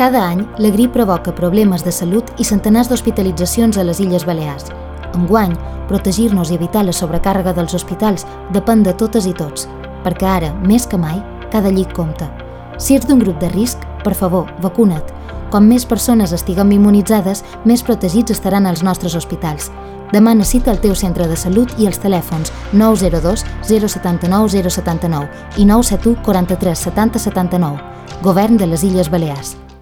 Cada any, la grip provoca problemes de salut i centenars d'hospitalitzacions a les Illes Balears. Enguany, protegir-nos i evitar la sobrecàrrega dels hospitals depèn de totes i tots, perquè ara, més que mai, cada llit compta. Si ets d'un grup de risc, per favor, vacuna't. Com més persones estiguem immunitzades, més protegits estaran els nostres hospitals. Demana cita al teu centre de salut i els telèfons 902 079 079 i 971 43 70 79. Govern de les Illes Balears.